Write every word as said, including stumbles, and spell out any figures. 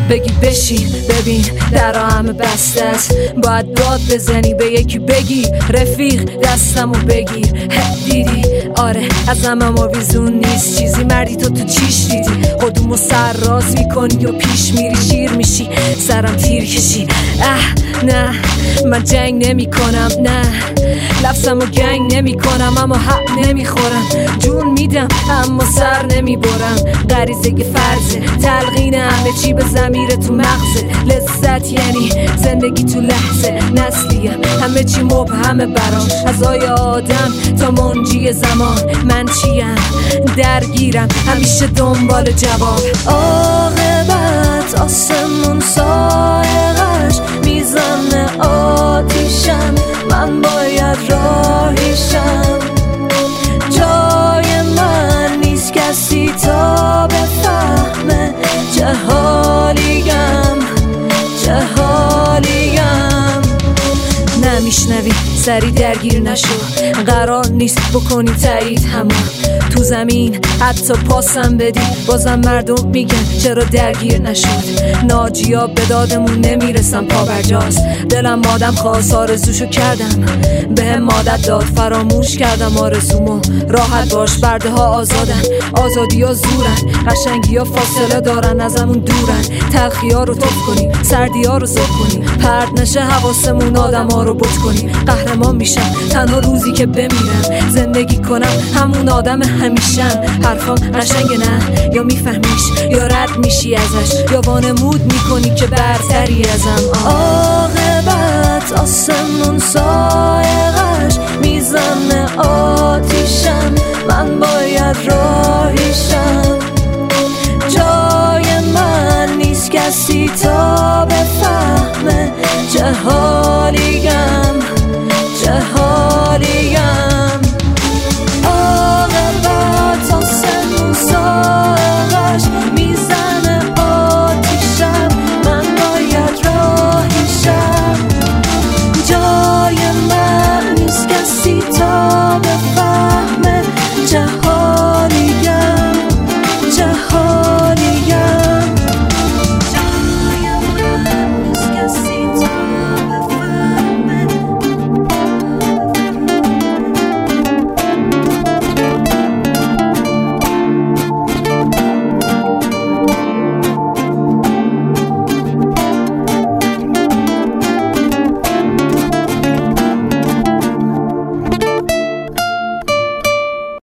بگی بشین ببین در همه بسته است، باید داد بزنی به یکی بگی رفیق دستمو بگیر. دیدی آره از همه ما ویزون نیست چیزی، مردی تو تو چیش دیدی خودمو سر راز میکنی و پیش میری شیر میشی سرم تیر کشی. اه نه من جنگ نمی کنم، نه لفظمو گنگ نمی کنم اما حق نمیخورم، جون میدم اما سر نمیبرم. غریزه فرضه تلقین همه چی به ضمیر تو مغزه، لذت یعنی زندگی تو لحظه، نسلیم همه چی مبهمه برام، از آی آدم تا منجی زمان. من چیم درگیرم همیشه دنبال جواب. عاقبت آسمون سایقش میزنه آتیشم، من باید راهیشم، جای من نیست کسی تا بفهمه چه حالیم چه حالیم. نمیشنوی سری درگیر نشو، قرار نیست بکنی تایید همون تو زمین، حتی پاسم بدی بازم مردم میگن چرا درگیر نشد. ناجیا به دادمون نمیرسم پا برجاست، دلم مادم خواست آرزوشو کردم به هم مادت داد، فراموش کردم آرزومو. راحت باش برده ها آزادن، آزادی ها زورن، قشنگی ها فاصله دارن ازمون دورن، تلخی ها رو توف کنیم سردی ها رو زد کنیم، پرد نشه حواسمون آدم ها رو بط کنیم. قهرمان میشم تنها روزی که بمیرم، زندگی کنم همون آدم همیشم. حرفام قشنگه نه یا میفهمیش یا رد میشی ازش یا وانمود میکنی که برتری ازم. عاقبت آسمون سایقش میزنه آتیشم، من باید راهیشم، جای من نیست کسی تا بفهمه چه حالیم چه حالیم.